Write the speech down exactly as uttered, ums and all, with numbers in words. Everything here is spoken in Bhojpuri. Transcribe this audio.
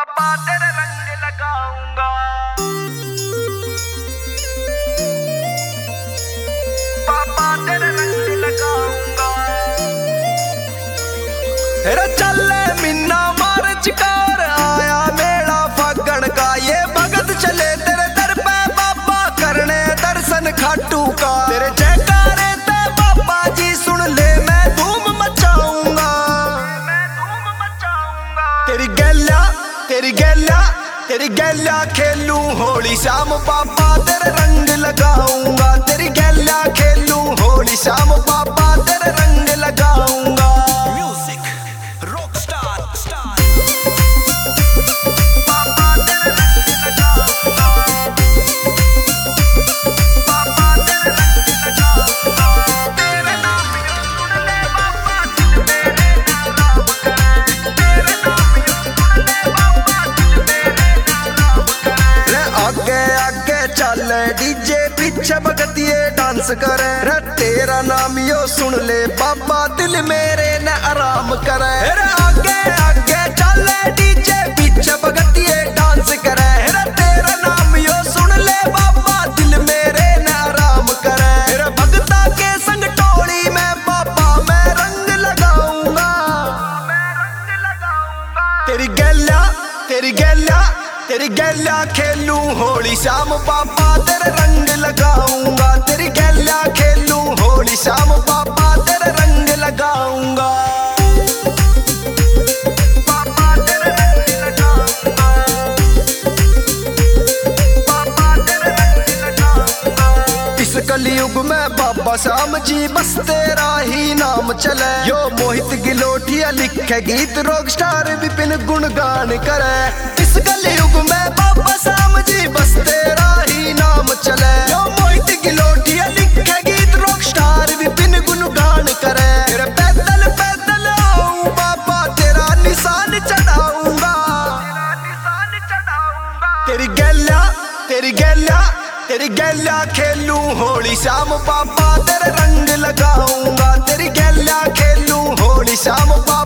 पापा तेरे रंग लगाऊंगा, पापा तेरे रंग लगाऊंगा। तेरा चले मिन्ना मार्च कार आया मेला फगण का, ये भगत चले तेरे दर पे बाबा करने दर्शन खाटू का। तेरे जयकारे ते बाबा जी सुन ले मैं धूम मचाऊंगा, मैं धूम मचाऊंगा। तेरी गैल्या तेरी गैल्या तेरी गैल्या खेलूं होली शाम पापा तेरे रंग लगाऊंगा। तेरी गैल्या खेलूं होली शाम पापा तेरे रंग लगाऊंगा। म्यूजिक रॉक स्टार स्टार पापा तेरे रंग लगाऊंगा, पापा तेरे रंग लगाऊंगा। तेरे नाम यूं सुन ले बाबा दिल मेरे नाम करे, तेरे नाम यूं सुन ले बाबा दिल मेरे नाम करे। आगे आगे चल डीजे पीछे भगतिए डांस करे, रे तेरा नाम यो सुन ले बाबा दिल मेरे न आराम करे। रे आगे आगे चल डीजे पीछे भगतिए डांस करे, रे तेरा नाम यो सुन ले बाबा दिल मेरे न आराम करे। रे भगता के संग टोली में बाबा मैं रंग लगाऊंगा, मैं रंग लगाऊंगा। तेरी गैल्या तेरी गैल्या तेरी गैल्या खेलूं होली शाम पापा तेरे रंग लगाऊंगा। तेरी गैल्या खेलूं होली शाम पापा तेरे रंग लगाऊंगा, पापा तेरे रंग लगाऊंगा, पापा तेरे रंग लगाऊंगा। इस कलयुग में बाबा श्याम जी बस तेरा ही नाम चले, यो मोहित गिलोटिया लिखे गीत रॉक स्टार विपिन गुणगान करे। इस कलयुग में बाबा श्याम जी बस तेरा ही नाम चले, यो मोहित गिलोटिया लिखे गीत रॉक स्टार विपिन गुणगान करे। तेरे पैदल पैदल आऊं बाबा तेरा निशान चढ़ाऊंगा, तेरा निशान चढ़ाऊंगा। तेरी गैल्या तेरी गैल्या तेरी गैल्या खेलूं होली शाम पापा तेरे रंग लगाऊंगा। तेरी गैल्या खेलूं होली शाम पापा